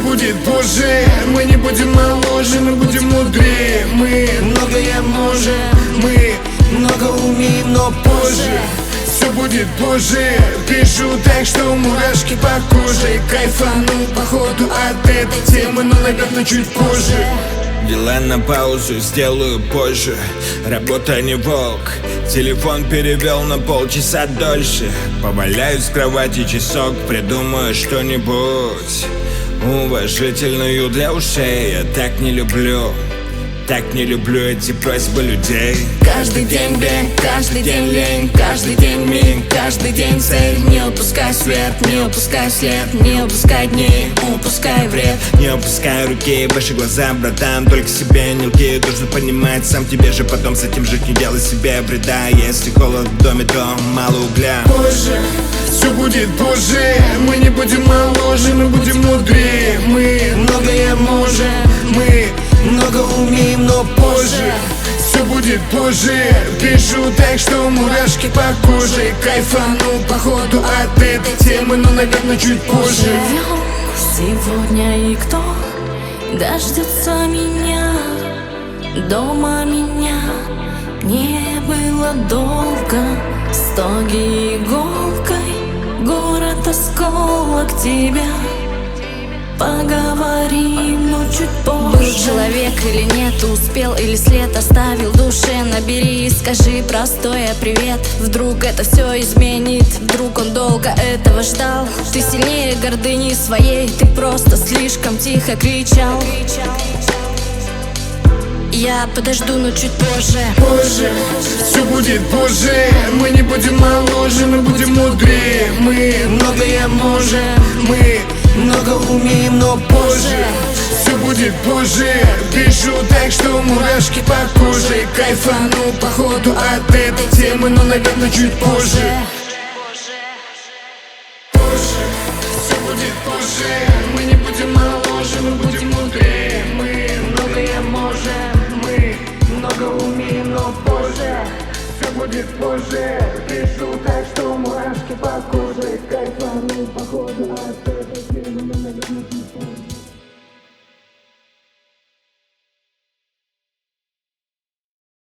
будет позже. Мы не будем моложе, мы будем мудрее. Мы многое можем, мы много умеем, но позже. Все будет позже. Пишу так, что мурашки по коже. Кайфану походу от этой темы, но, наверное, чуть позже. Дела на паузу сделаю позже. Работа не волк. Телефон перевел на полчаса дольше. Поваляюсь в кровати часок, придумаю что-нибудь уважительную для ушей. Я так не люблю эти просьбы людей. Каждый день бег, каждый день лень, каждый день миг, каждый день цель. Не упускай свет, не упускай след, не упускай дней, упускай вред. Не опускай руки, выше глаза, братан, только себе не лги. Должен понимать сам тебе же, потом с этим жить, не делай себе вреда. Если холод в доме, то мало угля. Позже, все будет позже. Мы не будем моложе, мы будем мудрее. Мы многое можем, мы много умеем, но позже. Все будет позже. Пишу так, что мурашки по коже. Кайфану походу от этой темы, но, наверное, чуть позже. Живем сегодня, и кто дождется меня? Дома меня не было долго. Стоги иголкой, город осколок тебя. Поговорим, но чуть позже. Был человек или нет, успел или след оставил в душе. Набери и скажи простое привет. Вдруг это все изменит, вдруг он долго этого ждал. Ты сильнее гордыни своей, ты просто слишком тихо кричал. Я подожду, но чуть позже. Позже, все будет позже. Мы не будем моложе, мы будем мудрее. Мы многое можем, мы много умеем, но позже. Все будет позже. Пишу так, что мурашки по коже. Кайфану походу от этой темы, но, наверное, чуть позже. Позже, все будет позже. Мы не будем моложе, мы будем мудрее. Мы многое можем, мы много умеем, но позже. Все будет позже. Пишу так, что мурашки по коже. Кайфану походу от этой темы, но, наверное, чуть позже.